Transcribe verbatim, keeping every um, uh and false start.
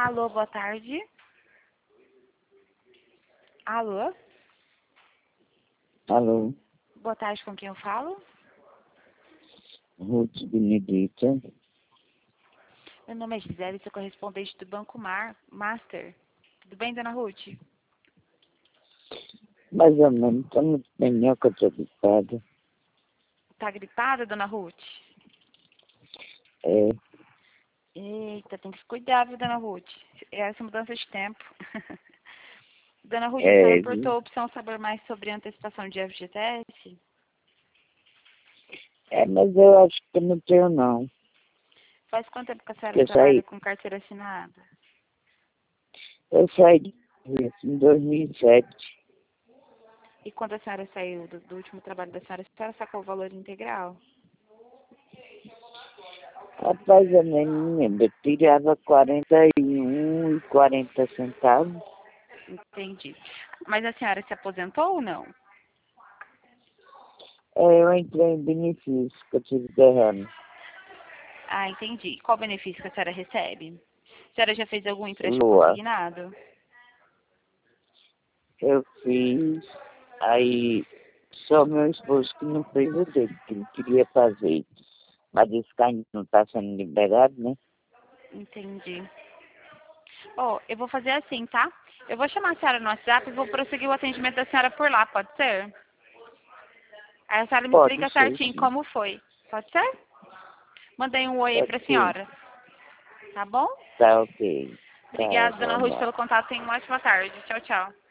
Alô, boa tarde. Alô? Alô, Boa tarde, com quem eu falo? Ruth Benedita. Meu nome é Gisele, sou correspondente do Banco Mar Master. Tudo bem, dona Ruth? Mais ou menos, tá muito bem, não, que eu tô gripada. Tá gripada, dona Ruth? É, Eita, tem que se cuidar, viu, dona Ruth? É essa mudança de tempo. Dona Ruth, a senhora é, apertou viu? a opção saber mais sobre a antecipação de F G T S? É, mas eu acho que eu não tenho, não. Faz quanto tempo que a senhora Eu trabalha saí, com carteira assinada? eu saí de serviço em dois mil e sete. E quando a senhora saiu do, do último trabalho da senhora, a senhora sacou o valor integral? Rapaz, eu nem me lembro, eu tirava quarenta e um e quarenta centavos. Entendi. Mas a senhora se aposentou ou não? É, eu entrei em benefício, que eu tive derrame. Ah, entendi. Qual benefício que a senhora recebe? A senhora já fez algum empréstimo Lua, consignado? eu fiz, aí só meu esposo que não fez o dele, que ele queria fazer. Mas esse carro não está sendo liberado, né? Entendi. Ó, eu vou fazer assim, tá? Eu vou chamar a senhora no WhatsApp e vou prosseguir o atendimento da senhora por lá, pode ser? Aí a senhora me Pode explica ser, certinho sim. como foi. Pode ser? Mandei um oi aí pra Ok. senhora. Tá bom? Tá ok. Tá, Obrigada, dona vai Ruth, lá. pelo contato. Tenha uma ótima tarde. Tchau, tchau.